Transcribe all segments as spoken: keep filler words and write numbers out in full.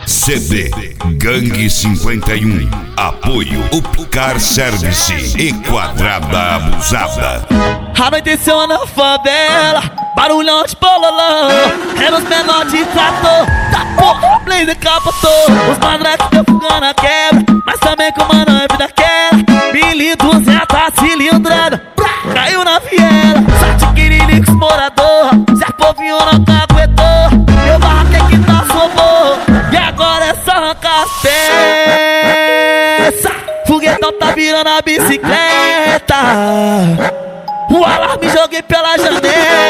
C D Gangue cinquenta e um. Apoio Upcar Service e Quadrada Abusada. Anoiteceu na favela, barulhão de bololão. Era os menores de trator, tá porra, blazer capotou. Os madraques defugando a quebra, mas também com uma nave daquela. Mil duzentos cilindrada, caiu na viela. Só de quirilicos morador, se a povinho não caguetou. Meu barraco é que tá sobor, e agora é só arrancar as peças. Foguetão tá virando a bicicleta. O alarme joguei pela janela.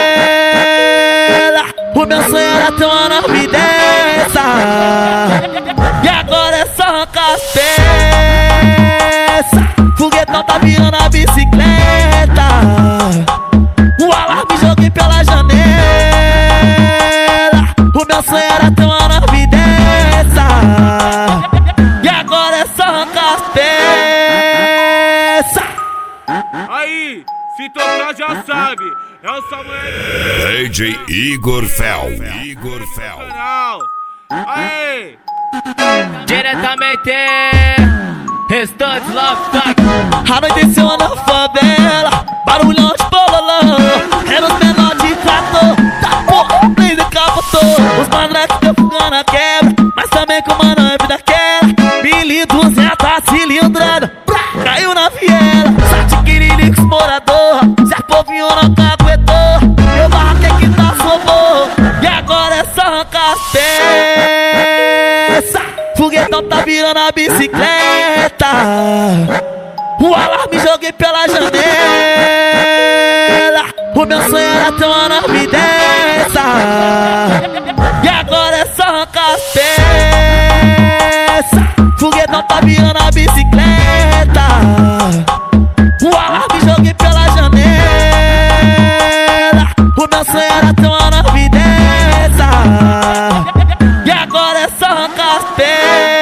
O meu sonho era ter uma nave dessa. E agora é só arrancar as peças. Foguetão tá virando a bicicleta. O alarme joguei pela janela. O meu sonho era ter uma nave dessa. E agora é só arrancar as peças. Aí, se tocar já sabe, é o Samuel D J Igor Fel. Igor Fel. canal. Aí, Diretamente Restante Love Fuck. Anoiteceu na favela, barulhão de bololão. Era os menores de trator, tá porra, blazer capotou. Os madraques defugando a quebra, mas também com uma nave daquela. Mil duzentos cilindrada, caiu na viela. Só de quirilicos morador, se a povinho não caguetou. Meu barraco é que tá sobor, e agora é só arrancar as peças. Foguetão tá virando a bicicleta. O alarme joguei pela janela. O meu sonho era ter uma nave dessa. E agora é só arrancar as peças. Foguetão tá virando a bicicleta. O alarme joguei pela janela. O meu sonho era ter uma nave dessa. E agora é só arrancar as peças.